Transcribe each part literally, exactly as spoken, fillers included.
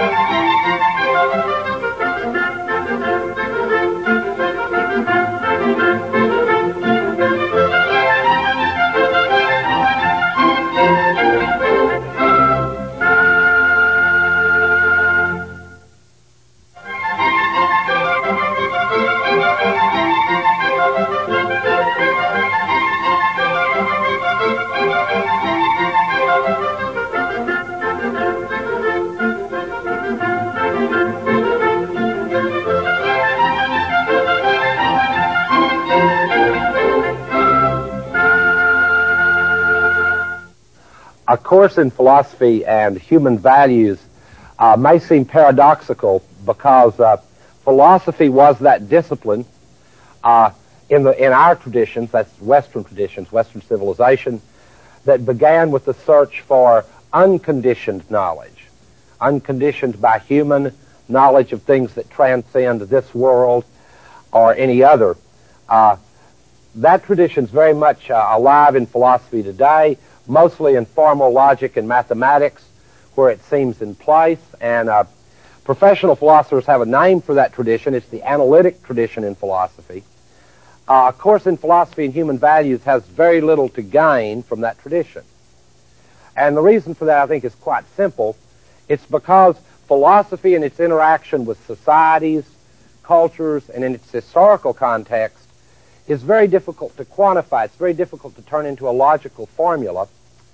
A course in philosophy and human values uh, may seem paradoxical because uh, philosophy was that discipline uh, in the in our traditions, that's Western traditions, Western civilization, that began with the search for unconditioned knowledge, unconditioned by human knowledge of things that transcend this world or any other. Uh, that tradition is very much uh, alive in philosophy today, mostly in formal logic and mathematics, where it seems in place. And uh, professional philosophers have a name for that tradition. It's the analytic tradition in philosophy. Uh, a course in philosophy and human values has very little to gain from that tradition. And the reason for that, I think, is quite simple. It's because philosophy in its interaction with societies, cultures, and in its historical context is very difficult to quantify. It's very difficult to turn into a logical formula.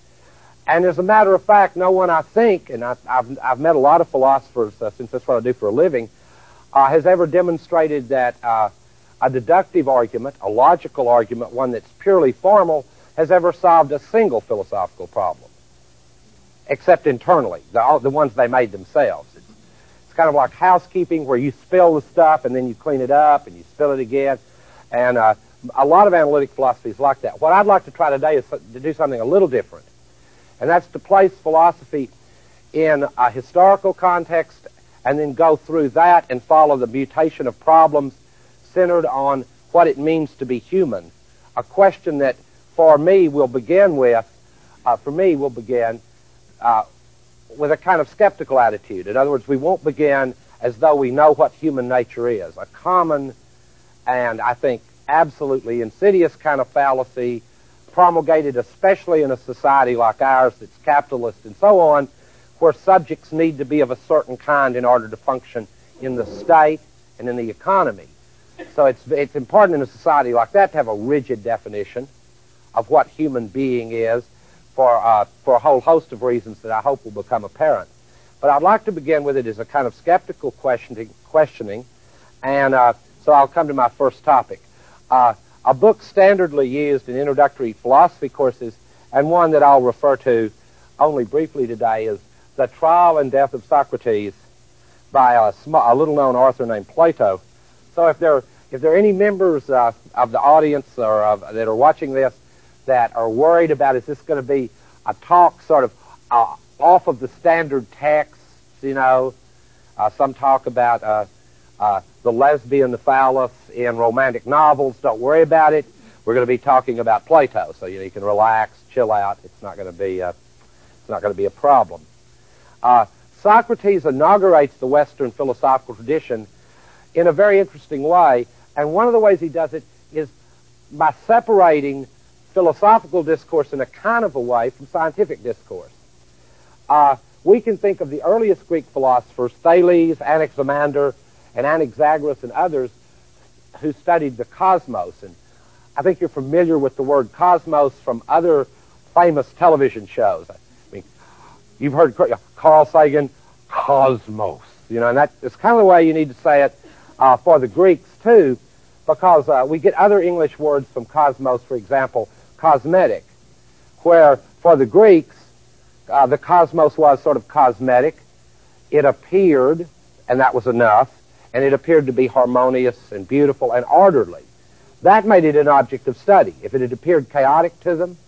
And as a matter of fact, no one, I think, and I, I've, I've met a lot of philosophers uh, since that's what I do for a living, uh, has ever demonstrated that uh, a deductive argument, a logical argument, one that's purely formal, has ever solved a single philosophical problem, except internally, the, the ones they made themselves. It's, it's kind of like housekeeping, where you spill the stuff and then you clean it up and you spill it again. And uh, a lot of analytic philosophy is like that. What I'd like to try today is to do something a little different, and that's to place philosophy in a historical context and then go through that and follow the mutation of problems centered on what it means to be human, a question that for me will begin with, uh, for me will begin uh, with a kind of skeptical attitude. In other words, we won't begin as though we know what human nature is, a common and I think absolutely insidious kind of fallacy promulgated especially in a society like ours that's capitalist and so on, where subjects need to be of a certain kind in order to function in the state and in the economy. So it's, it's important in a society like that to have a rigid definition of what human being is for, uh, for a whole host of reasons that I hope will become apparent. But I'd like to begin with it as a kind of skeptical questioning, questioning and uh, so I'll come to my first topic. Uh, a book standardly used in introductory philosophy courses, and one that I'll refer to only briefly today, is The Trial and Death of Socrates by a, small, a little-known author named Plato. So if there, if there are any members uh, of the audience or of, that are watching this that are worried about, is this going to be a talk sort of uh, off of the standard texts, you know, uh, some talk about uh, uh, the lesbian, the phallus in romantic novels, don't worry about it. We're going to be talking about Plato, so you know, you can relax, chill out. It's not going to be a, it's not going to be a problem. Uh, Socrates inaugurates the Western philosophical tradition in a very interesting way, and one of the ways he does it is by separating philosophical discourse in a kind of a way from scientific discourse. Uh, we can think of the earliest Greek philosophers, Thales, Anaximander, and Anaxagoras and others, who studied the cosmos. And I think you're familiar with the word cosmos from other famous television shows. I mean, you've heard Carl Sagan, cosmos. You know, and that is kind of the way you need to say it uh, for the Greeks too, because uh, we get other English words from cosmos, for example, cosmetic, where for the Greeks, uh, the cosmos was sort of cosmetic. It appeared, and that was enough, and it appeared to be harmonious and beautiful and orderly. That made it an object of study. If it had appeared chaotic to them,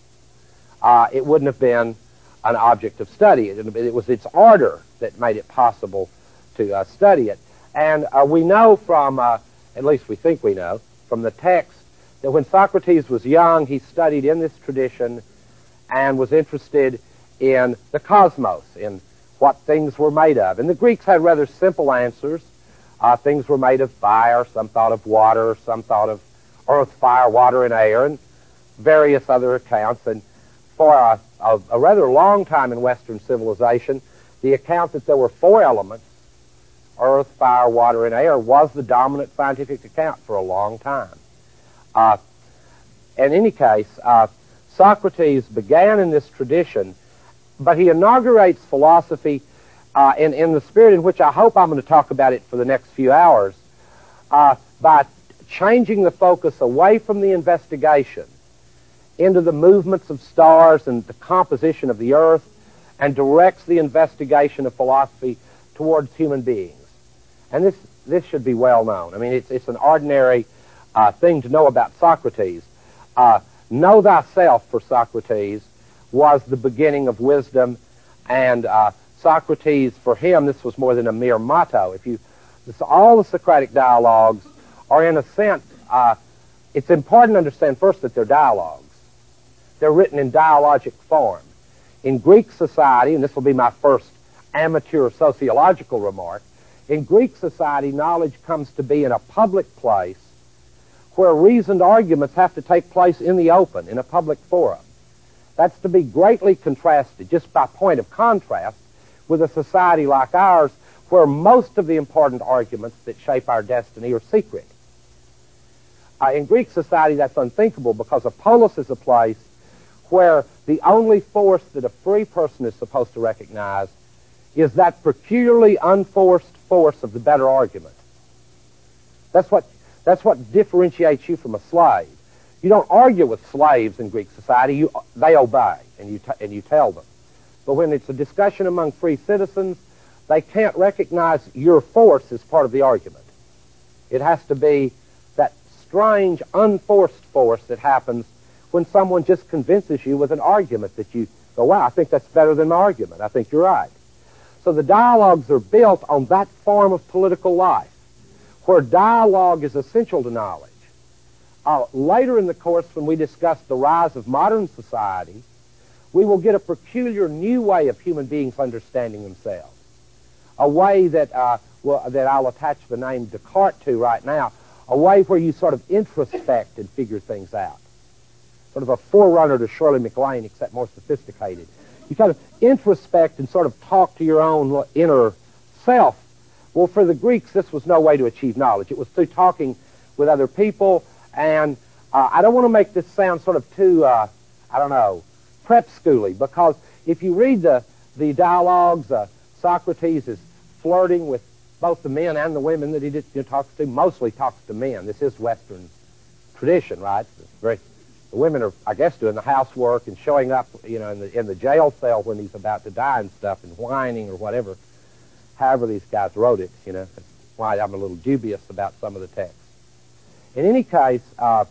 uh, it wouldn't have been an object of study. It, it was its order that made it possible to uh, study it. And uh, we know from, uh, at least we think we know, from the text, that when Socrates was young, he studied in this tradition and was interested in the cosmos, in what things were made of. And the Greeks had rather simple answers. Uh, things were made of fire, some thought of water, some thought of earth, fire, water, and air, and various other accounts. And for a, a, a rather long time in Western civilization, the account that there were four elements, earth, fire, water, and air, was the dominant scientific account for a long time. Uh, in any case, uh, Socrates began in this tradition, but he inaugurates philosophy uh, in, in the spirit in which I hope I'm going to talk about it for the next few hours, uh, by changing the focus away from the investigation into the movements of stars and the composition of the earth, and directs the investigation of philosophy towards human beings. And this, this should be well known. I mean, it's, it's an ordinary uh, thing to know about Socrates. Uh, know thyself, for Socrates, was the beginning of wisdom, and uh, Socrates, for him, this was more than a mere motto. If you, this, all the Socratic dialogues are, in a sense, uh, it's important to understand first that they're dialogues. They're written in dialogic form. In Greek society, and this will be my first amateur sociological remark, in Greek society, knowledge comes to be in a public place where reasoned arguments have to take place in the open, in a public forum. That's to be greatly contrasted, just by point of contrast, with a society like ours, where most of the important arguments that shape our destiny are secret. Uh, in Greek society, that's unthinkable, because a polis is a place where the only force that a free person is supposed to recognize is that peculiarly unforced force of the better argument. That's what, that's what differentiates you from a slave. You don't argue with slaves in Greek society. You, they obey, and you, t and you tell them. But when it's a discussion among free citizens, they can't recognize your force as part of the argument. It has to be that strange, unforced force that happens when someone just convinces you with an argument that you go, wow, I think that's better than my argument. I think you're right. So the dialogues are built on that form of political life, where dialogue is essential to knowledge. Uh, later in the course, when we discuss the rise of modern society, we will get a peculiar new way of human beings understanding themselves. A way that, uh, well, that I'll attach the name Descartes to right now, a way where you sort of introspect and figure things out. Sort of a forerunner to Shirley MacLaine, except more sophisticated. You kind of introspect and sort of talk to your own inner self. Well, for the Greeks, this was no way to achieve knowledge. It was through talking with other people, and uh, I don't want to make this sound sort of too, uh, I don't know, prep schooly, because if you read the, the dialogues, uh, Socrates is flirting with both the men and the women that he did, you know, talks to, mostly talks to men. This is Western tradition, right? It's very, the women are, I guess, doing the housework and showing up, you know, in the, in the jail cell when he's about to die and stuff, and whining or whatever. However these guys wrote it, you know. That's why I'm a little dubious about some of the text. In any case, uh,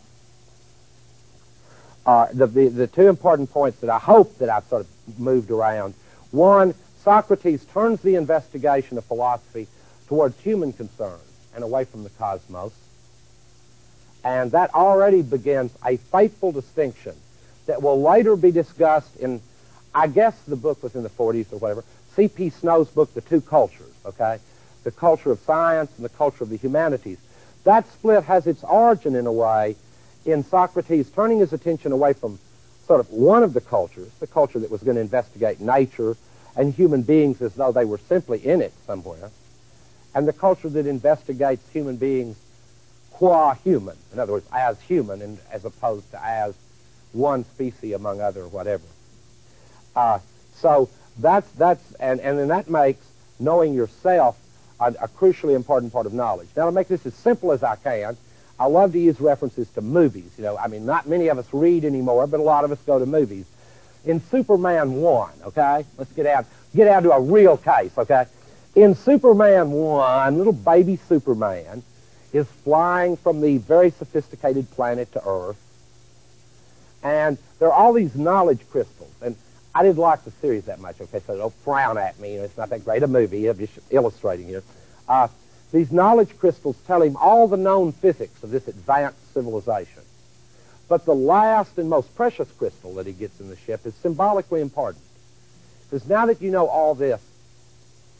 uh, the, the, the two important points that I hope that I've sort of moved around. One, Socrates turns the investigation of philosophy towards human concerns and away from the cosmos. And that already begins a fateful distinction that will later be discussed in, I guess the book was in the forties or whatever, C P Snow's book, The Two Cultures, okay? The culture of science and the culture of the humanities. That split has its origin, in a way, in Socrates turning his attention away from sort of one of the cultures, the culture that was going to investigate nature and human beings as though they were simply in it somewhere, and the culture that investigates human beings qua human, in other words, as human, and as opposed to as one species among other, whatever. Uh, so that's, that's and, and then that makes knowing yourself a, a crucially important part of knowledge. Now, to make this as simple as I can, I love to use references to movies. You know, I mean, not many of us read anymore, but a lot of us go to movies. In Superman one, okay, let's get out, get out to a real case, okay? In Superman one, little baby Superman is flying from the very sophisticated planet to Earth, and there are all these knowledge crystals, and I didn't like the series that much, okay, so don't frown at me, you know, it's not that great a movie, I'm just illustrating here. Uh, these knowledge crystals tell him all the known physics of this advanced civilization. But the last and most precious crystal that he gets in the ship is symbolically important. Because now that you know all this,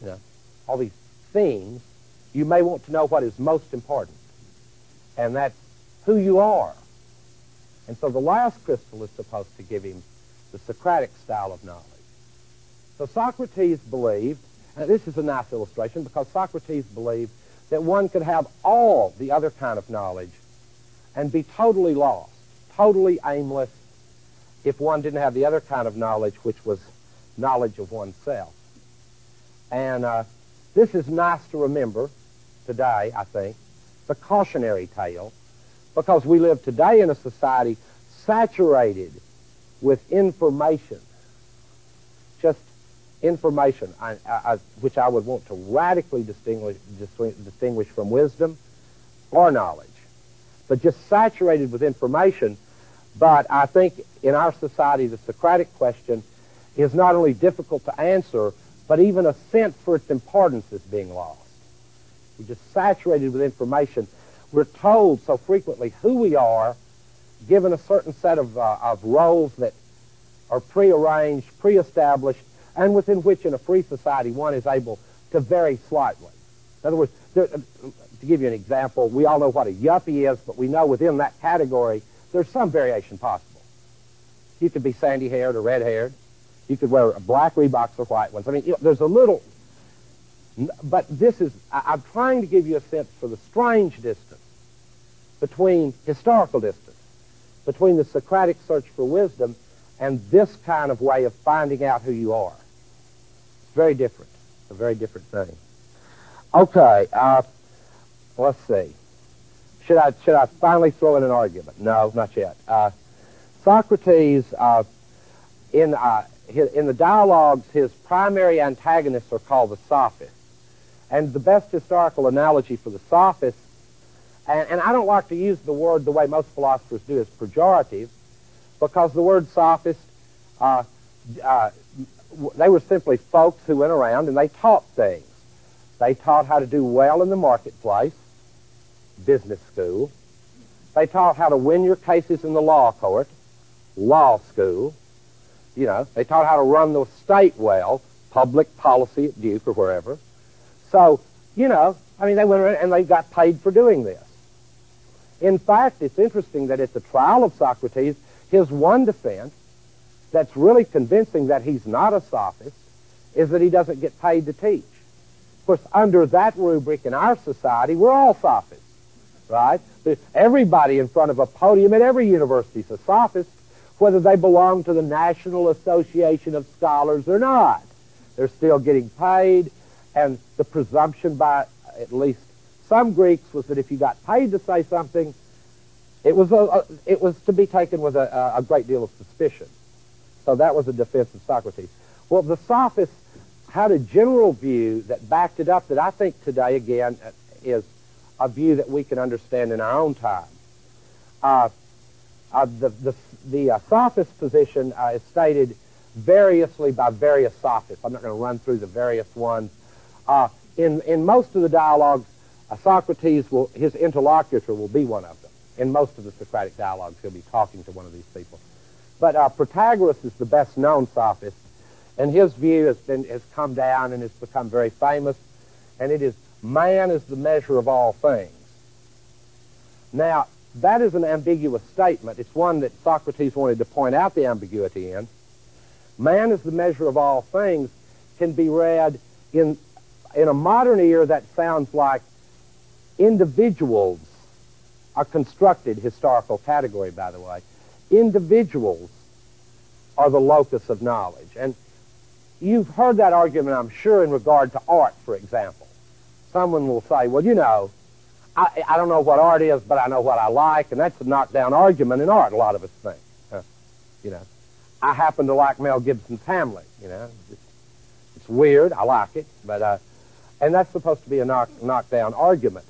you know, all these themes, you may want to know what is most important, and that's who you are. And so the last crystal is supposed to give him the Socratic style of knowledge. So Socrates believed, and this is a nice illustration, because Socrates believed that one could have all the other kind of knowledge and be totally lost, totally aimless, if one didn't have the other kind of knowledge, which was knowledge of oneself. And uh, this is nice to remember today, I think, the cautionary tale, because we live today in a society saturated with information, just information, I, I, which I would want to radically distinguish, distinguish from wisdom or knowledge, but just saturated with information. But I think in our society, the Socratic question is not only difficult to answer, but even a sense for its importance is being lost. We're just saturated with information. We're told so frequently who we are, given a certain set of, uh, of roles that are prearranged, pre-established, and within which in a free society one is able to vary slightly. In other words, there, uh, to give you an example, we all know what a yuppie is, but we know within that category there's some variation possible. You could be sandy-haired or red-haired. You could wear black Reeboks or white ones. I mean, you know, there's a little, but this is, I, I'm trying to give you a sense for the strange distance between, historical distance, between the Socratic search for wisdom and this kind of way of finding out who you are. It's very different. It's a very different thing. Okay, uh, let's see. Should I, should I finally throw in an argument? No, not yet. Uh, Socrates, uh, in, uh, his, in the dialogues, his primary antagonists are called the sophists. And the best historical analogy for the sophists, and, and I don't like to use the word the way most philosophers do, is pejorative, because the word sophist, uh, uh, they were simply folks who went around and they taught things. They taught how to do well in the marketplace, business school. They taught how to win your cases in the law court, law school. You know, they taught how to run the state well, public policy at Duke or wherever. So, you know, I mean, they went around and they got paid for doing this. In fact, it's interesting that at the trial of Socrates, his one defense that's really convincing that he's not a sophist is that he doesn't get paid to teach. Of course, under that rubric in our society, we're all sophists, right? Everybody in front of a podium at every university is a sophist, whether they belong to the National Association of Scholars or not. They're still getting paid, and the presumption by at least some Greeks was that if you got paid to say something, it was, a, a, it was to be taken with a, a great deal of suspicion. So that was a defense of Socrates. Well, the sophists had a general view that backed it up that I think today, again, is a view that we can understand in our own time. Uh, uh, the the, the uh, sophist position uh, is stated variously by various sophists. I'm not going to run through the various ones. Uh, in, in most of the dialogues, uh, Socrates, will, his interlocutor will be one of them. In most of the Socratic dialogues, he'll be talking to one of these people. But uh, Protagoras is the best-known sophist, and his view has, been, has come down and has become very famous, and it is, man is the measure of all things. Now, that is an ambiguous statement. It's one that Socrates wanted to point out the ambiguity in. Man is the measure of all things can be read in, in a modern ear that sounds like individuals, a constructed historical category, by the way. Individuals are the locus of knowledge. And you've heard that argument, I'm sure, in regard to art, for example. Someone will say, well, you know, I, I don't know what art is, but I know what I like, and that's a knockdown argument in art, a lot of us think. Uh, you know, I happen to like Mel Gibson's Hamlet, you know. It's, it's weird, I like it, but, uh, and that's supposed to be a knock, knockdown argument.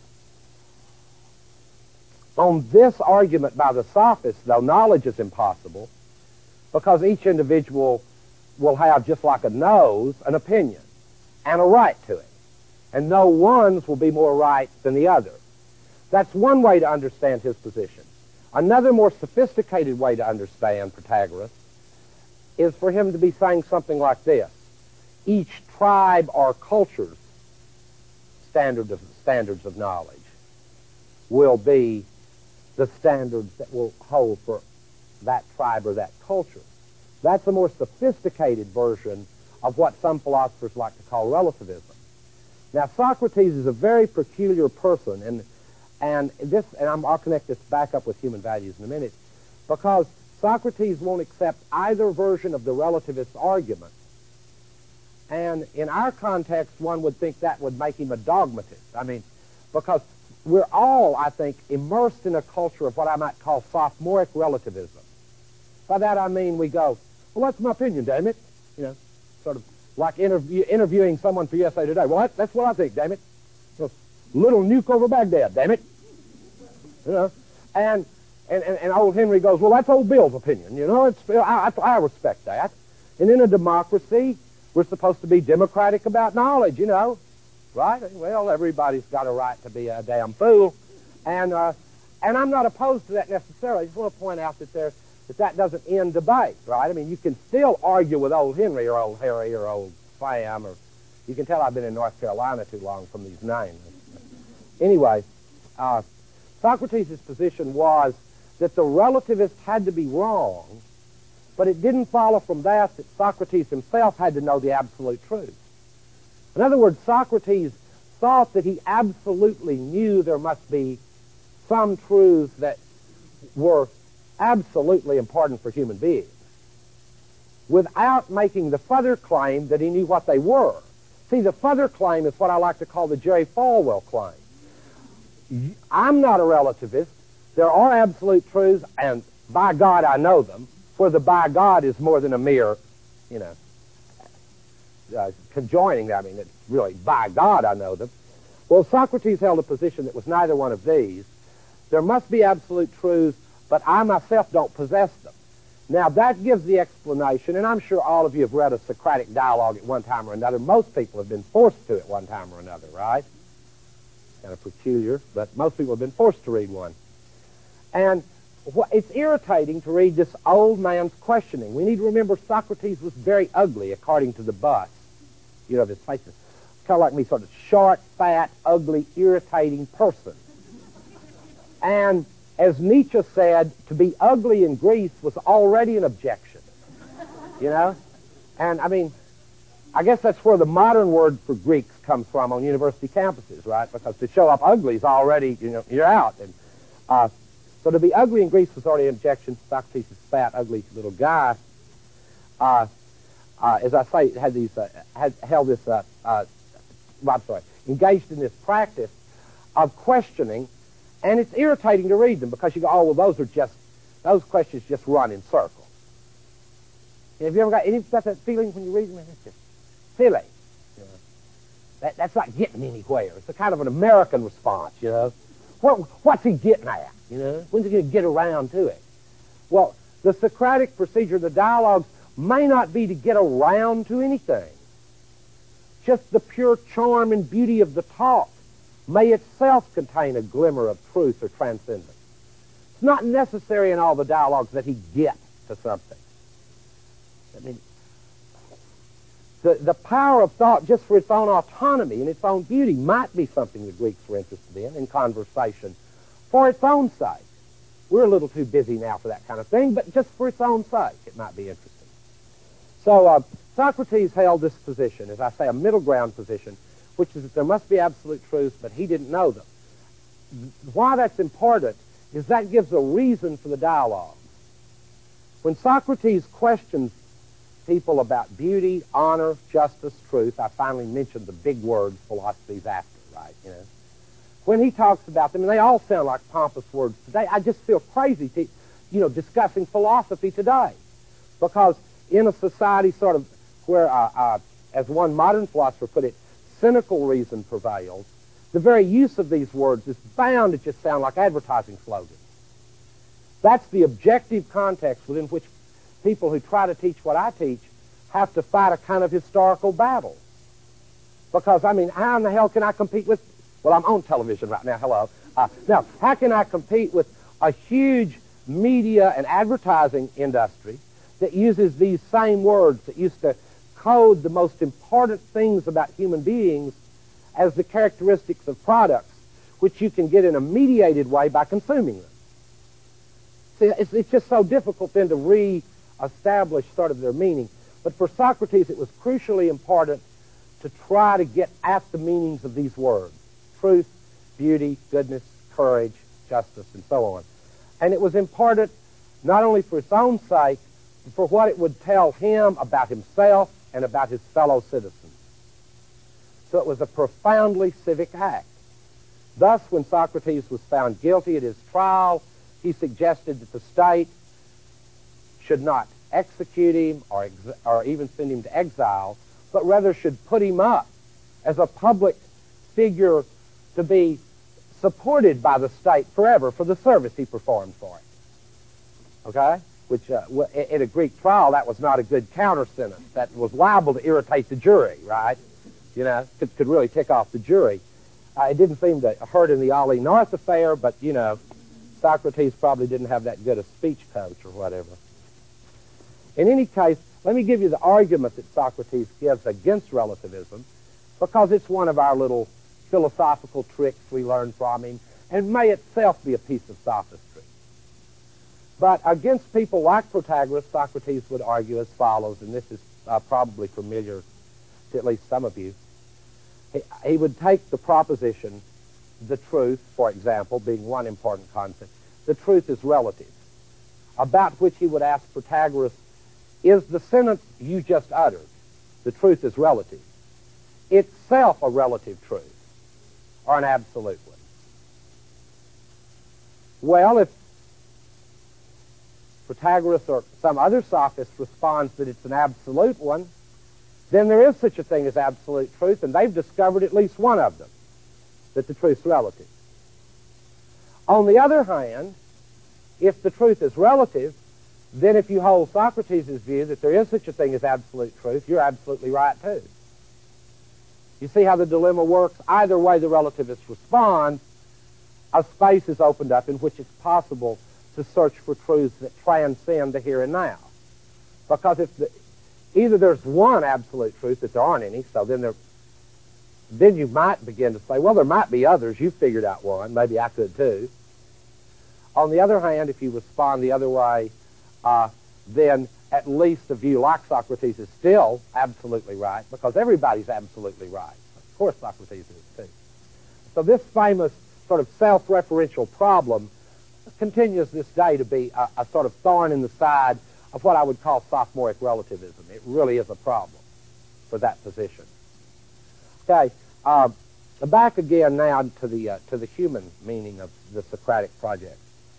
On this argument by the sophists, though, knowledge is impossible, because each individual will have, just like a nose, an opinion and a right to it. And no one's will be more right than the other. That's one way to understand his position. Another more sophisticated way to understand Protagoras is for him to be saying something like this. Each tribe or culture's standard of, standards of knowledge will be the standards that will hold for that tribe or that culture. That's a more sophisticated version of what some philosophers like to call relativism. Now, Socrates is a very peculiar person, and and this, and I'm, I'll connect this back up with human values in a minute, because Socrates won't accept either version of the relativist argument. And in our context, one would think that would make him a dogmatist. I mean, because we're all, I think, immersed in a culture of what I might call sophomoric relativism. By that I mean we go, well, that's my opinion, damn it. You know, sort of like interview, interviewing someone for U S A Today. Well, that, that's what I think, damn it. So, little nuke over Baghdad, damn it. You know, and, and, and, and old Henry goes, well, that's old Bill's opinion. You know, it's, I, I, I respect that. And in a democracy, we're supposed to be democratic about knowledge, you know. Right? Well, everybody's got a right to be a damn fool. And, uh, and I'm not opposed to that necessarily. I just want to point out that there, that that doesn't end debate, right? I mean, you can still argue with old Henry or old Harry or old Sam, or you can tell I've been in North Carolina too long from these names. Anyway, uh, Socrates' position was that the relativist had to be wrong, but it didn't follow from that that Socrates himself had to know the absolute truth. In other words, Socrates thought that he absolutely knew there must be some truths that were absolutely important for human beings, without making the further claim that he knew what they were. See, the further claim is what I like to call the Jerry Falwell claim. I'm not a relativist. There are absolute truths, and by God I know them, where the by God is more than a mere, you know, uh, conjoining. I mean, it's really by God I know them. Well, Socrates held a position that was neither one of these. There must be absolute truths, but I myself don't possess them. Now, that gives the explanation, and I'm sure all of you have read a Socratic dialogue at one time or another. Most people have been forced to at one time or another, right? Kind of peculiar, but most people have been forced to read one. And it's irritating to read this old man's questioning. We need to remember Socrates was very ugly, according to the bust. You know, his face is kind of like me, sort of short, fat, ugly, irritating person. And as Nietzsche said, to be ugly in Greece was already an objection. You know? And, I mean, I guess that's where the modern word for Greeks comes from on university campuses, right? Because to show up ugly is already, you know, you're out. And uh, so to be ugly in Greece was already an objection. Socrates is fat, ugly little guy. Uh, uh, as I say, had these, uh, had held this, uh, uh, well, I'm sorry, engaged in this practice of questioning. And it's irritating to read them because you go, oh, well, those are just, those questions just run in circles. And have you ever got any got that feeling when you read them? It's just silly. You know? that, that's not getting anywhere. It's a kind of an American response, you know. What, what's he getting at, you know? When's he going to get around to it? Well, the Socratic procedure, the dialogues, may not be to get around to anything. Just the pure charm and beauty of the talk may itself contain a glimmer of truth or transcendence. It's not necessary in all the dialogues that he gets to something. I mean, the, the power of thought just for its own autonomy and its own beauty might be something the Greeks were interested in, in conversation, for its own sake. We're a little too busy now for that kind of thing, but just for its own sake, it might be interesting. So uh, Socrates held this position, as I say, a middle ground position, which is that there must be absolute truths, but he didn't know them. Why that's important is that gives a reason for the dialogue. When Socrates questions people about beauty, honor, justice, truth, I finally mentioned the big words philosophy's after, right? You know, when he talks about them, and they all sound like pompous words today, I just feel crazy, to, you know, discussing philosophy today, because in a society sort of where, uh, uh, as one modern philosopher put it, cynical reason prevails, the very use of these words is bound to just sound like advertising slogans. That's the objective context within which people who try to teach what I teach have to fight a kind of historical battle. Because, I mean, how in the hell can I compete with, well, I'm on television right now, hello. Uh, now, how can I compete with a huge media and advertising industry that uses these same words that used to code the most important things about human beings as the characteristics of products, which you can get in a mediated way by consuming them. See, it's, it's just so difficult then to re-establish sort of their meaning. But for Socrates, it was crucially important to try to get at the meanings of these words: truth, beauty, goodness, courage, justice, and so on. And it was important not only for its own sake, but for what it would tell him about himself and about his fellow citizens. So it was a profoundly civic act. Thus, when Socrates was found guilty at his trial, he suggested that the state should not execute him or, ex or even send him to exile, but rather should put him up as a public figure to be supported by the state forever for the service he performed for it. Okay? Which, uh, in a Greek trial, that was not a good counter sentence. That was liable to irritate the jury, right? You know, could, could really tick off the jury. Uh, it didn't seem to hurt in the Ollie North affair, but, you know, Socrates probably didn't have that good a speech coach or whatever. In any case, let me give you the argument that Socrates gives against relativism, because it's one of our little philosophical tricks we learn from him, and may itself be a piece of sophistry. But against people like Protagoras, Socrates would argue as follows, and this is uh, probably familiar to at least some of you. He, he would take the proposition, the truth, for example, being one important concept. The truth is relative, about which he would ask Protagoras, is the sentence you just uttered, the truth is relative, itself a relative truth, or an absolute one? Well, if Protagoras or some other sophist responds that it's an absolute one, then there is such a thing as absolute truth, and they've discovered at least one of them, that the truth's relative. On the other hand, if the truth is relative, then if you hold Socrates' view that there is such a thing as absolute truth, you're absolutely right too. You see how the dilemma works? Either way the relativists respond, a space is opened up in which it's possible to search for truths that transcend the here and now. Because if the, either there's one absolute truth, that there aren't any, so then there, then you might begin to say, well, there might be others. You figured out one. Maybe I could too. On the other hand, if you respond the other way, uh, then at least the view like Socrates is still absolutely right, because everybody's absolutely right. Of course Socrates is too. So this famous sort of self-referential problem continues this day to be a, a sort of thorn in the side of what I would call sophomoric relativism. It really is a problem for that position. Okay, uh, back again now to the uh, to the human meaning of the Socratic project.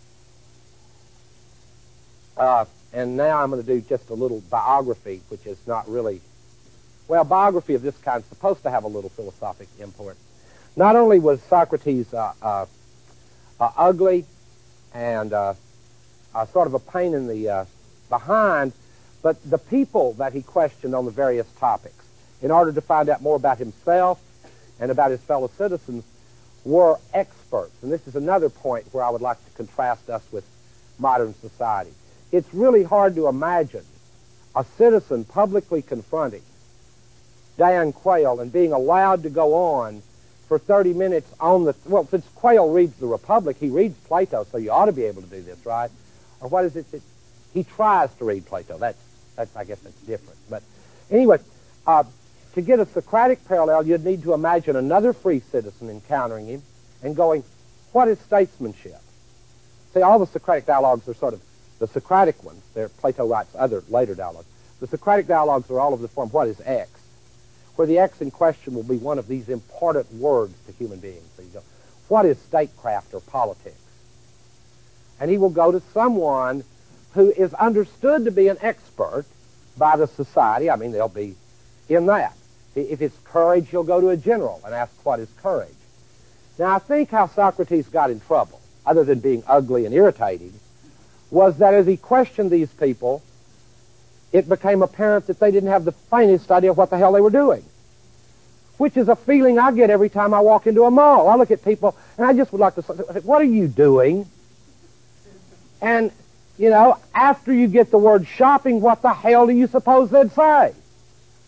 Uh, and now I'm going to do just a little biography, which is not really, well, biography of this kind is supposed to have a little philosophic import. Not only was Socrates uh, uh, uh, ugly and uh, uh, sort of a pain in the uh, behind, but the people that he questioned on the various topics, in order to find out more about himself and about his fellow citizens, were experts. And this is another point where I would like to contrast us with modern society. It's really hard to imagine a citizen publicly confronting Dan Quayle and being allowed to go on for thirty minutes on the, well, since Quayle reads the Republic, he reads Plato, so you ought to be able to do this, right? Or what is it that he tries to read Plato? That's, that's I guess that's different. But anyway, uh, to get a Socratic parallel, you'd need to imagine another free citizen encountering him and going, what is statesmanship? See, all the Socratic dialogues are sort of the Socratic ones. There, Plato writes other later dialogues. The Socratic dialogues are all of the form, what is X? Where the X in question will be one of these important words to human beings. So you go, what is statecraft or politics? And he will go to someone who is understood to be an expert by the society. I mean, they'll be in that. If it's courage, he'll go to a general and ask, what is courage? Now, I think how Socrates got in trouble, other than being ugly and irritating, was that as he questioned these people, it became apparent that they didn't have the faintest idea of what the hell they were doing, which is a feeling I get every time I walk into a mall. I look at people, and I just would like to say, what are you doing? And, you know, after you get the word shopping, what the hell do you suppose they'd say?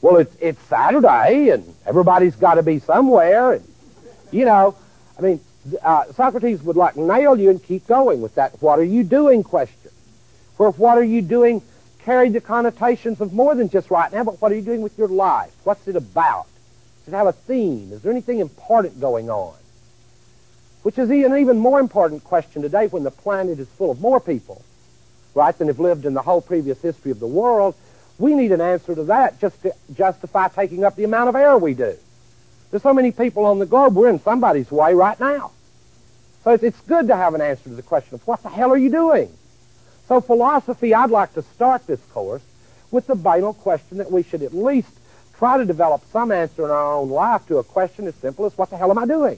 well, it's, it's Saturday, and everybody's got to be somewhere, and, you know, I mean, uh, Socrates would like nail you and keep going with that what are you doing question. Where what are you doing carried the connotations of more than just right now, but what are you doing with your life? What's it about? Does it have a theme? Is there anything important going on? Which is an even more important question today when the planet is full of more people, right, than have lived in the whole previous history of the world. We need an answer to that just to justify taking up the amount of air we do. There's so many people on the globe, we're in somebody's way right now. So it's, it's good to have an answer to the question of what the hell are you doing? So philosophy, I'd like to start this course with the banal question that we should at least try to develop some answer in our own life to a question as simple as what the hell am I doing?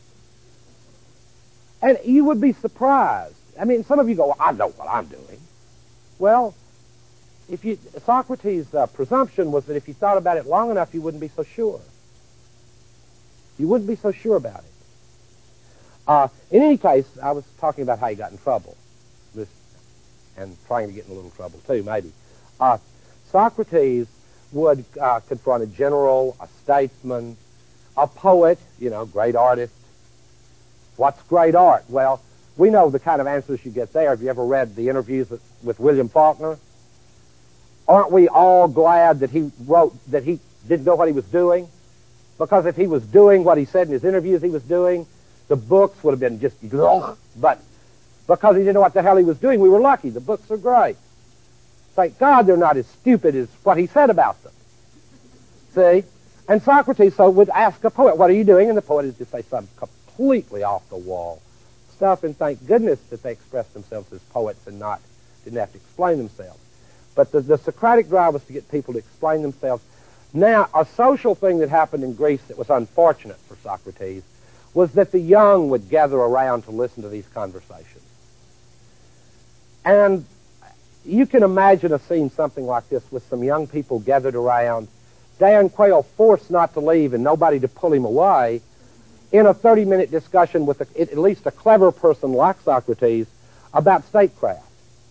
And you would be surprised. I mean, some of you go, well, I know what I'm doing. Well, if you, Socrates' uh, presumption was that if you thought about it long enough, you wouldn't be so sure. You wouldn't be so sure about it. Uh, in any case, I was talking about how he got in trouble. This, and trying to get in a little trouble, too, maybe. Uh, Socrates would uh, confront a general, a statesman, a poet, you know, great artist. What's great art? Well, we know the kind of answers you get there. Have you ever read the interviews with, with William Faulkner? Aren't we all glad that he wrote, that he didn't know what he was doing? Because if he was doing what he said in his interviews he was doing, the books would have been just, but because he didn't know what the hell he was doing, we were lucky. The books are great. Thank God they're not as stupid as what he said about them. See? And Socrates so would ask a poet, what are you doing? And the poet would just say something completely off the wall stuff, and thank goodness that they expressed themselves as poets and not, didn't have to explain themselves. But the, the Socratic drive was to get people to explain themselves. Now, a social thing that happened in Greece that was unfortunate for Socrates was that the young would gather around to listen to these conversations. And you can imagine a scene something like this with some young people gathered around, Dan Quayle forced not to leave and nobody to pull him away, in a thirty-minute discussion with a, at least a clever person like Socrates about statecraft.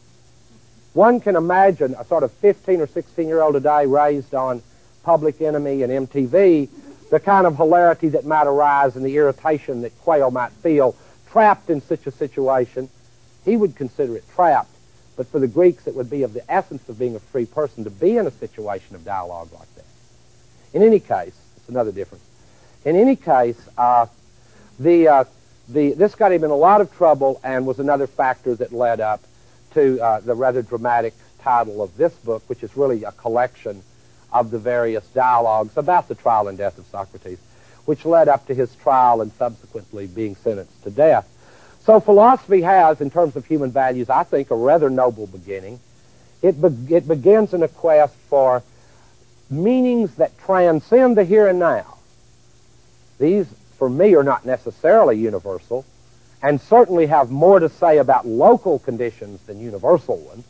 One can imagine a sort of fifteen or sixteen-year-old today raised on Public Enemy and M T V, the kind of hilarity that might arise and the irritation that Quayle might feel trapped in such a situation. He would consider it trapped, but for the Greeks it would be of the essence of being a free person to be in a situation of dialogue like that. In any case, it's another difference. In any case, uh, the, uh, the, this got him in a lot of trouble and was another factor that led up to uh, the rather dramatic title of this book, which is really a collection of the various dialogues about the trial and death of Socrates, which led up to his trial and subsequently being sentenced to death. So philosophy has, in terms of human values, I think, a rather noble beginning. It, be- it begins in a quest for meanings that transcend the here and now. These, for me, are not necessarily universal, and certainly have more to say about local conditions than universal ones.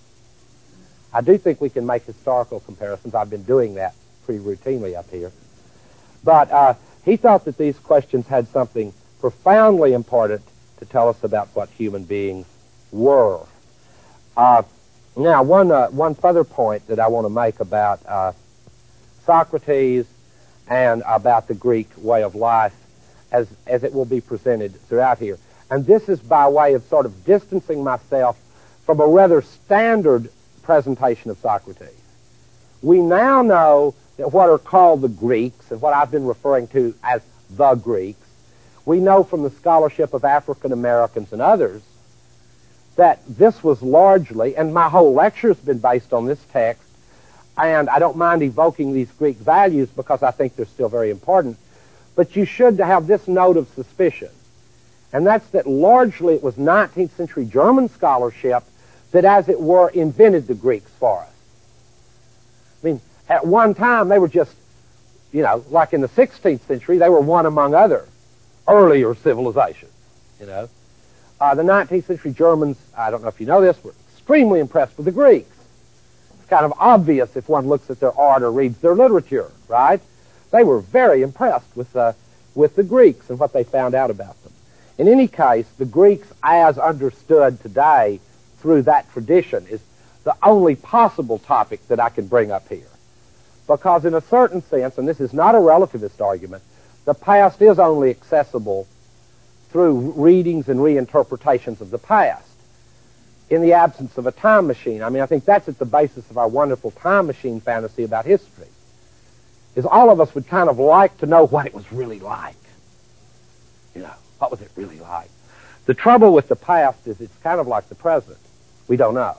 I do think we can make historical comparisons. I've been doing that pretty routinely up here. But uh, he thought that these questions had something profoundly important to tell us about what human beings were. Uh, now, one, uh, one further point that I want to make about uh, Socrates and about the Greek way of life as, as it will be presented throughout here. And this is by way of sort of distancing myself from a rather standard presentation of Socrates. We now know that what are called the Greeks, and what I've been referring to as the Greeks, we know from the scholarship of African Americans and others that this was largely, and my whole lecture has been based on this text, and I don't mind evoking these Greek values because I think they're still very important, but you should have this note of suspicion, and that's that largely it was nineteenth century German scholarship that, as it were, invented the Greeks for us. I mean, at one time, they were just, you know, like in the sixteenth century, they were one among other earlier civilizations, you know. Uh, the nineteenth century Germans, I don't know if you know this, were extremely impressed with the Greeks. It's kind of obvious if one looks at their art or reads their literature, right? They were very impressed with, uh, with the Greeks and what they found out about them. In any case, the Greeks, as understood today through that tradition, is the only possible topic that I can bring up here. Because in a certain sense, and this is not a relativist argument, the past is only accessible through readings and reinterpretations of the past in the absence of a time machine. I mean, I think that's at the basis of our wonderful time machine fantasy about history, is all of us would kind of like to know what it was really like. You know, what was it really like? The trouble with the past is it's kind of like the present. We don't know.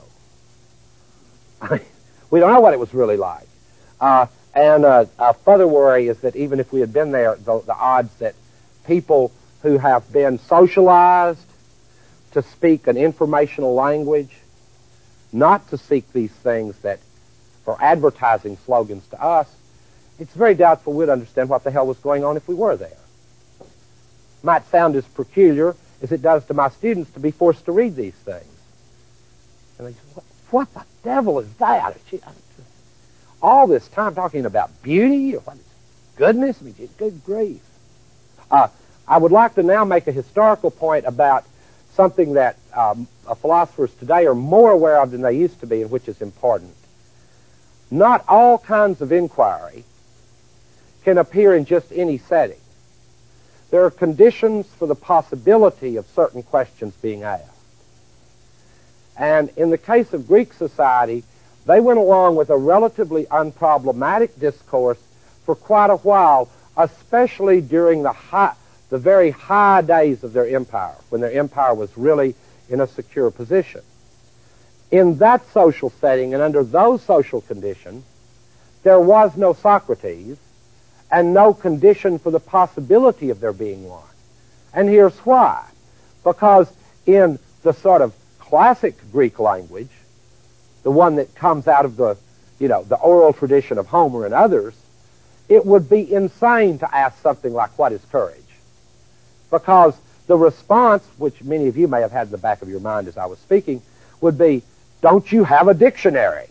We don't know what it was really like. Uh, and uh, a further worry is that even if we had been there, the, the odds that people who have been socialized to speak an informational language, not to seek these things that are advertising slogans to us, it's very doubtful we'd understand what the hell was going on if we were there. Might sound as peculiar as it does to my students to be forced to read these things. And they say, what, what the devil is that? All this time talking about beauty, or what is goodness, I mean, good grief. Uh, I would like to now make a historical point about something that um, philosophers today are more aware of than they used to be, and which is important. Not all kinds of inquiry can appear in just any setting. There are conditions for the possibility of certain questions being asked. And in the case of Greek society, they went along with a relatively unproblematic discourse for quite a while, especially during the high, the very high days of their empire, when their empire was really in a secure position. In that social setting and under those social conditions, there was no Socrates and no condition for the possibility of there being one. And here's why. Because in the sort of classic Greek language, the one that comes out of the, you know, the oral tradition of Homer and others, it would be insane to ask something like, what is courage? Because the response, which many of you may have had in the back of your mind as I was speaking, would be, don't you have a dictionary?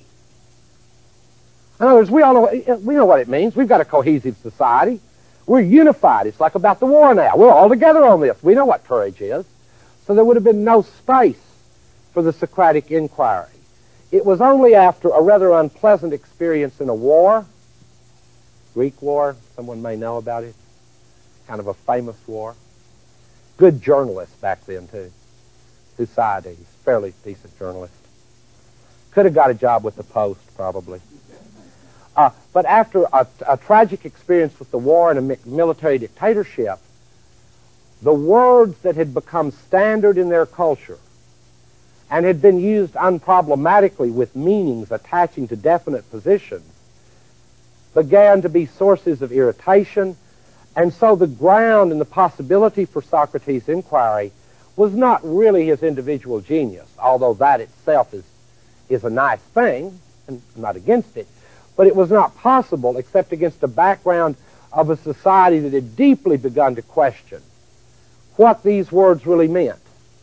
In other words, we all know, we know what it means. We've got a cohesive society. We're unified. It's like about the war now. We're all together on this. We know what courage is. So there would have been no space for the Socratic inquiry. It was only after a rather unpleasant experience in a war, Greek war, someone may know about it, kind of a famous war. Good journalist back then, too. Thucydides, fairly decent journalist. Could have got a job with the Post, probably. Uh, but after a, a tragic experience with the war and a mi- military dictatorship, the words that had become standard in their culture and had been used unproblematically with meanings attaching to definite positions began to be sources of irritation, and so the ground and the possibility for Socrates' inquiry was not really his individual genius, although that itself is, is a nice thing, and I'm not against it, but it was not possible except against a background of a society that had deeply begun to question what these words really meant.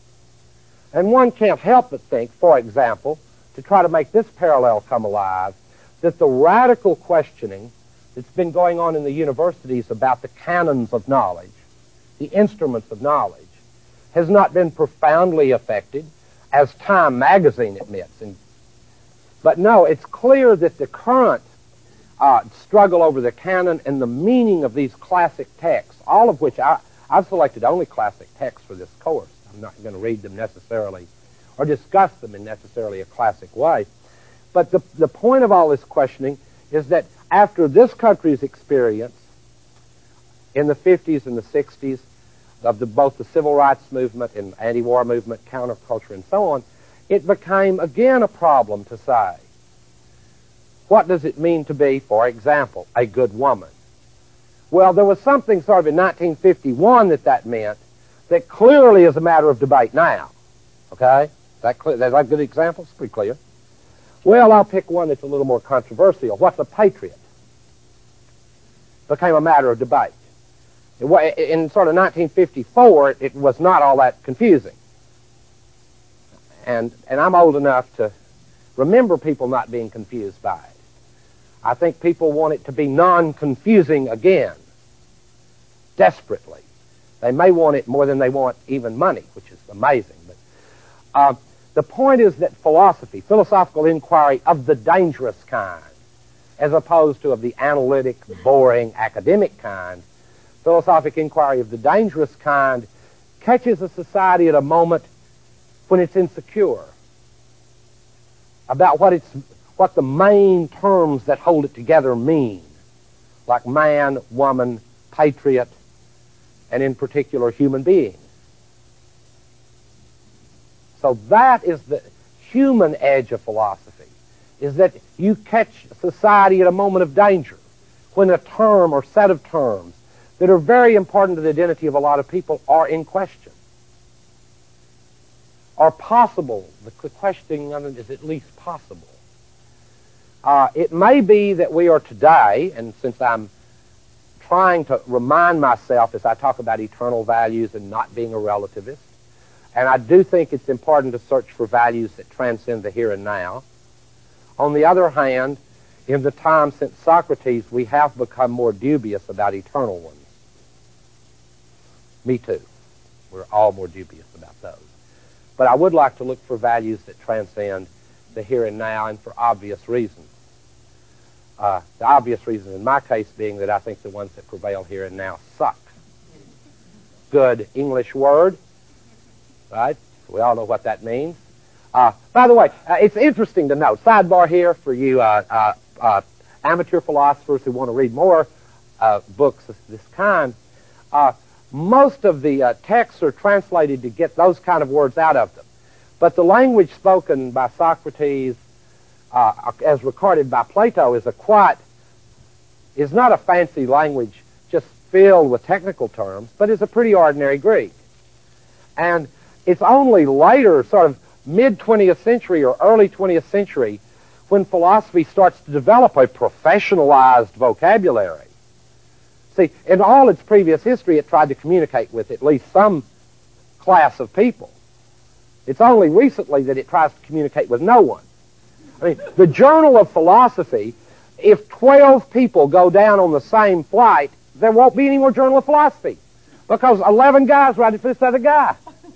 And one can't help but think, for example, to try to make this parallel come alive, that the radical questioning that's been going on in the universities about the canons of knowledge, the instruments of knowledge, has not been profoundly affected, as Time magazine admits. And, but no, it's clear that the current uh, struggle over the canon and the meaning of these classic texts, all of which I, I've selected only classic texts for this course. I'm not going to read them necessarily or discuss them in necessarily a classic way. But the, the point of all this questioning is that after this country's experience in the fifties and the sixties of the, both the civil rights movement and anti-war movement, counterculture, and so on, it became again a problem to say, what does it mean to be, for example, a good woman? Well, there was something sort of in nineteen fifty-one that that meant that clearly is a matter of debate now. Okay? Is that clear? Is that a good example? It's pretty clear. Well, I'll pick one that's a little more controversial. What's a patriot? Became a matter of debate. In sort of nineteen fifty-four, it was not all that confusing. And, and I'm old enough to remember people not being confused by it. I think people want it to be non-confusing again, desperately. They may want it more than they want even money, which is amazing. But uh, the point is that philosophy, philosophical inquiry of the dangerous kind, as opposed to of the analytic, boring, academic kind. Philosophic inquiry of the dangerous kind catches a society at a moment when it's insecure about what it's what the main terms that hold it together mean, like man, woman, patriot, and in particular human being. So that is the human edge of philosophy, is that you catch society at a moment of danger, when a term or set of terms that are very important to the identity of a lot of people are in question, are possible. The questioning of it is at least possible. Uh, it may be that we are today, and since I'm trying to remind myself as I talk about eternal values and not being a relativist, and I do think it's important to search for values that transcend the here and now. On the other hand, in the time since Socrates, we have become more dubious about eternal ones. Me too. We're all more dubious about those. But I would like to look for values that transcend the here and now, and for obvious reasons. Uh, the obvious reason in my case being that I think the ones that prevail here and now suck. Good English word, right? We all know what that means. Uh, by the way, uh, it's interesting to note, sidebar here for you uh, uh, uh, amateur philosophers who want to read more uh, books of this kind, uh, most of the uh, texts are translated to get those kind of words out of them. But the language spoken by Socrates, uh, as recorded by Plato, is a quite, is not a fancy language just filled with technical terms, but is a pretty ordinary Greek. And it's only later, sort of mid-twentieth century or early twentieth century, when philosophy starts to develop a professionalized vocabulary. See, in all its previous history, it tried to communicate with at least some class of people. It's only recently that it tries to communicate with no one. I mean, the Journal of Philosophy, if twelve people go down on the same flight, there won't be any more Journal of Philosophy, because eleven guys write it for this other guy.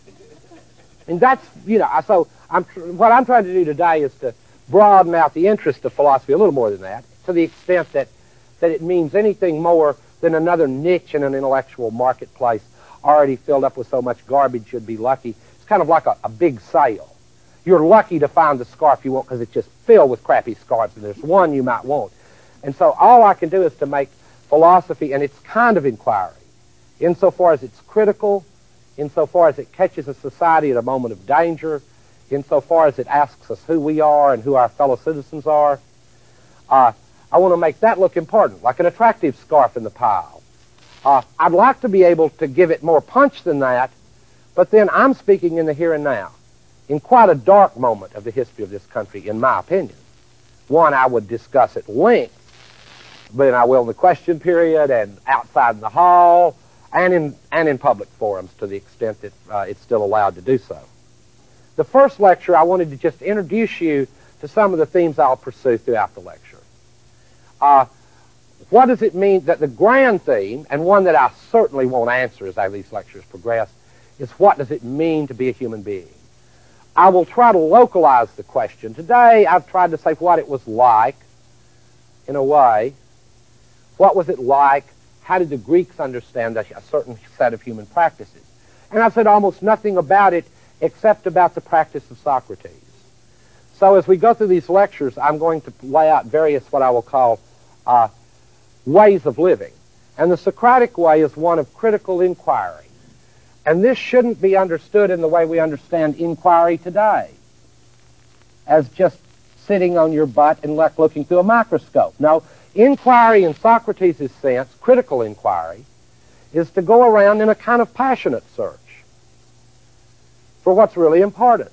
And that's, you know, so I'm, what I'm trying to do today is to broaden out the interest of philosophy a little more than that, to the extent that, that it means anything more than another niche in an intellectual marketplace already filled up with so much garbage you'd be lucky. It's kind of like a, a big sale. You're lucky to find the scarf you want because it's just filled with crappy scarves, and there's one you might want. And so all I can do is to make philosophy and its kind of inquiry, insofar as it's critical, insofar as it catches a society at a moment of danger, insofar as it asks us who we are and who our fellow citizens are, uh, I want to make that look important, like an attractive scarf in the pile. Uh, I'd like to be able to give it more punch than that, but then I'm speaking in the here and now, in quite a dark moment of the history of this country, in my opinion. One I would discuss at length, but I will in the question period and outside in the hall, and in, and in public forums to the extent that uh, it's still allowed to do so. The first lecture, I wanted to just introduce you to some of the themes I'll pursue throughout the lecture. Uh, what does it mean that the grand theme, and one that I certainly won't answer as these lectures progress, is what does it mean to be a human being? I will try to localize the question. Today, I've tried to say what it was like, in a way. What was it like? How did the Greeks understand a, a certain set of human practices? And I've said almost nothing about it except about the practice of Socrates. So as we go through these lectures, I'm going to lay out various what I will call uh, ways of living. And the Socratic way is one of critical inquiry. And this shouldn't be understood in the way we understand inquiry today, as just sitting on your butt and like looking through a microscope. No, inquiry in Socrates' sense, critical inquiry, is to go around in a kind of passionate search for what's really important,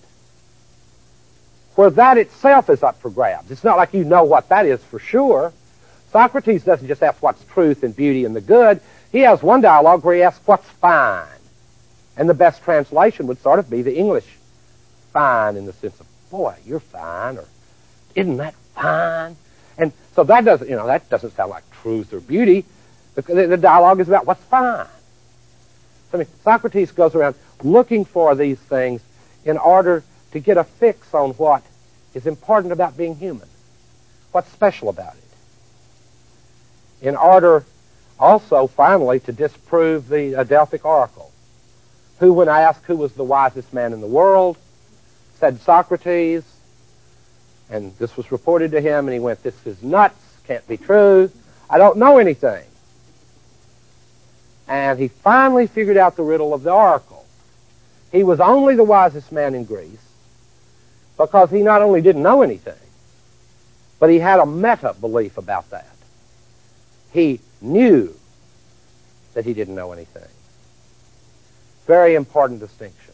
where that itself is up for grabs. It's not like you know what that is for sure. Socrates doesn't just ask what's truth and beauty and the good. He has one dialogue where he asks what's fine. And the best translation would sort of be the English fine, in the sense of, boy, you're fine, or isn't that fine? And so that doesn't, you know, that doesn't sound like truth or beauty. The, the, the dialogue is about what's fine. So, I mean, Socrates goes around looking for these things in order to get a fix on what is important about being human, what's special about it. in order also, finally, to disprove the uh, Delphic oracle, who, when asked who was the wisest man in the world, said Socrates, and this was reported to him, and he went, "This is nuts, can't be true, I don't know anything." And he finally figured out the riddle of the oracle. He was only the wisest man in Greece because he not only didn't know anything, but he had a meta-belief about that. He knew that he didn't know anything. Very important distinction.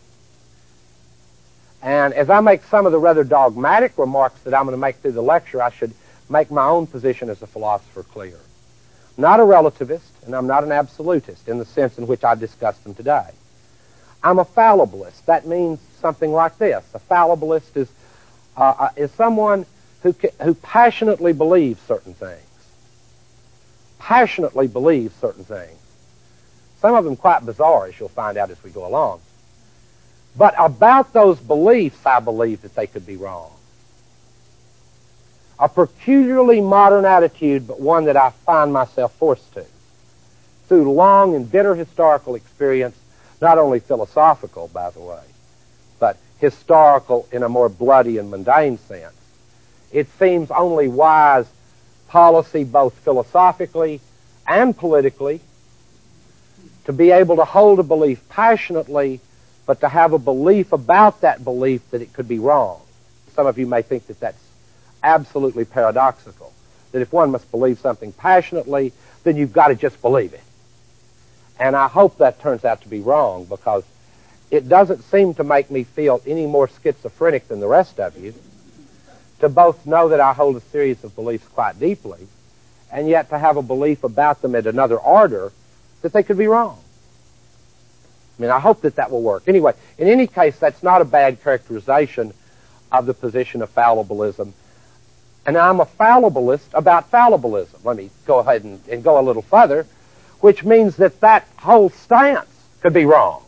And as I make some of the rather dogmatic remarks that I'm going to make through the lecture, I should make my own position as a philosopher clear. I'm not a relativist, and I'm not an absolutist in the sense in which I discussed them today. I'm a fallibilist. That means something like this. A fallibilist is, uh, is someone who, who passionately believes certain things. Passionately believes certain things. Some of them quite bizarre, as you'll find out as we go along. But about those beliefs, I believe that they could be wrong. A peculiarly modern attitude, but one that I find myself forced to, through long and bitter historical experience, not only philosophical, by the way, but historical in a more bloody and mundane sense. It seems only wise policy, both philosophically and politically, to be able to hold a belief passionately, but to have a belief about that belief that it could be wrong. Some of you may think that that's absolutely paradoxical, that if one must believe something passionately, then you've got to just believe it. And I hope that turns out to be wrong, because it doesn't seem to make me feel any more schizophrenic than the rest of you to both know that I hold a series of beliefs quite deeply, and yet to have a belief about them at another order that they could be wrong. I mean, I hope that that will work. Anyway, in any case, that's not a bad characterization of the position of fallibilism. And I'm a fallibilist about fallibilism. Let me go ahead and, and go a little further, which means that that whole stance could be wrong.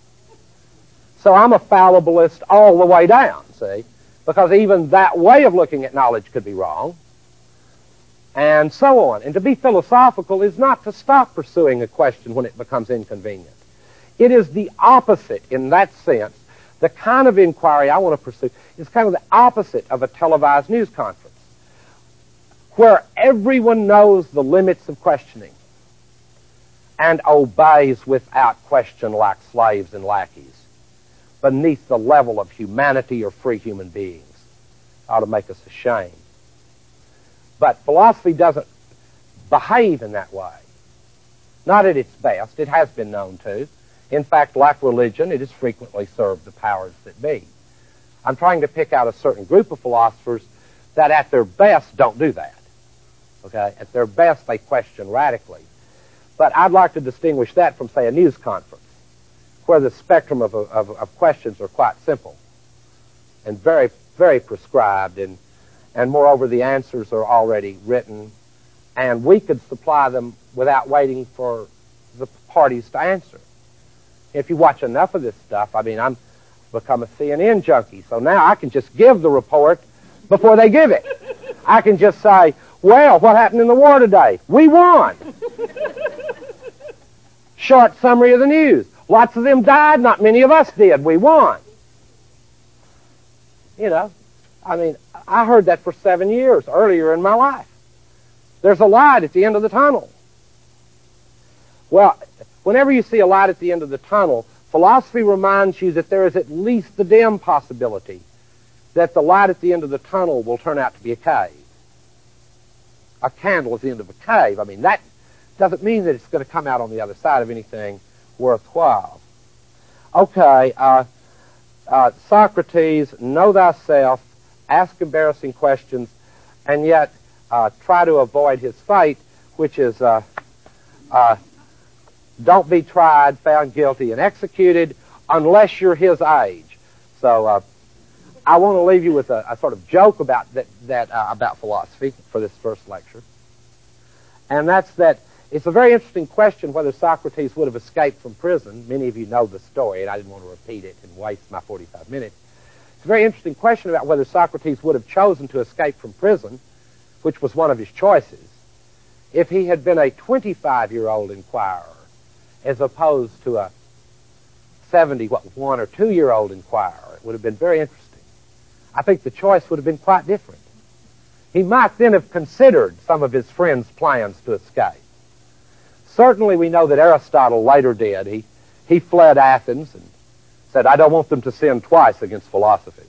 So I'm a fallibilist all the way down, see? Because even that way of looking at knowledge could be wrong. And so on. And to be philosophical is not to stop pursuing a question when it becomes inconvenient. It is the opposite in that sense. The kind of inquiry I want to pursue is kind of the opposite of a televised news conference, where everyone knows the limits of questioning and obeys without question like slaves and lackeys beneath the level of humanity or free human beings. Ought to make us ashamed. But philosophy doesn't behave in that way. Not at its best. It has been known to. In fact, like religion, it has frequently served the powers that be. I'm trying to pick out a certain group of philosophers that at their best don't do that. Okay? At their best, they question radically. But I'd like to distinguish that from, say, a news conference, where the spectrum of, of, of questions are quite simple and very, very prescribed, and, and moreover, the answers are already written, and we could supply them without waiting for the parties to answer. If you watch enough of this stuff, I mean, I'm become a C N N junkie, so now I can just give the report before they give it. I can just say, well, what happened in the war today? We won. Short summary of the news. Lots of them died, not many of us did. We won. You know, I mean, I heard that for seven years earlier in my life. There's a light at the end of the tunnel. Well, whenever you see a light at the end of the tunnel, philosophy reminds you that there is at least the dim possibility that the light at the end of the tunnel will turn out to be a cave. A candle at the end of a cave. I mean, that doesn't mean that it's going to come out on the other side of anything worthwhile. Okay, uh, uh, Socrates, know thyself, ask embarrassing questions, and yet uh, try to avoid his fate, which is uh, uh, don't be tried, found guilty, and executed unless you're his age. So uh, I want to leave you with a, a sort of joke about that, that uh, about philosophy for this first lecture, and that's that it's a very interesting question whether Socrates would have escaped from prison. Many of you know the story, and I didn't want to repeat it and waste my forty-five minutes. It's a very interesting question about whether Socrates would have chosen to escape from prison, which was one of his choices, if he had been a twenty-five-year-old inquirer as opposed to a seventy-one or two-year-old inquirer. It would have been very interesting. I think the choice would have been quite different. He might then have considered some of his friends' plans to escape. Certainly we know that Aristotle later did. He, he fled Athens and said, I don't want them to sin twice against philosophy.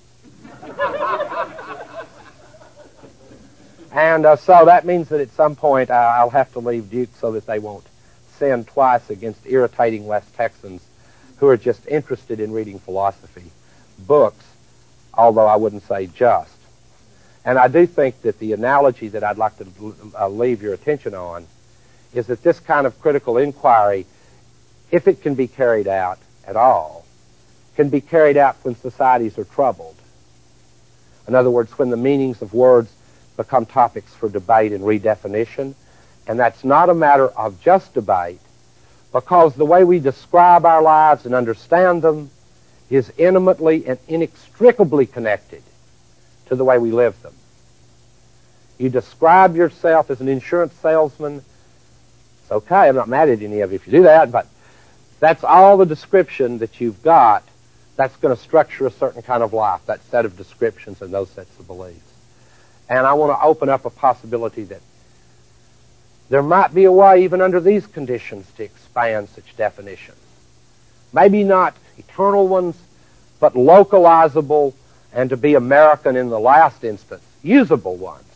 And uh, so that means that at some point uh, I'll have to leave Duke so that they won't sin twice against irritating West Texans who are just interested in reading philosophy books, although I wouldn't say just. And I do think that the analogy that I'd like to uh, leave your attention on is that this kind of critical inquiry, if it can be carried out at all, can be carried out when societies are troubled. In other words, when the meanings of words become topics for debate and redefinition. And that's not a matter of just debate, because the way we describe our lives and understand them is intimately and inextricably connected to the way we live them. You describe yourself as an insurance salesman. It's okay, I'm not mad at any of you if you do that, but that's all the description that you've got that's going to structure a certain kind of life, that set of descriptions and those sets of beliefs. And I want to open up a possibility that there might be a way, even under these conditions, to expand such definitions. Maybe not eternal ones, but localizable and, to be American in the last instance, usable ones.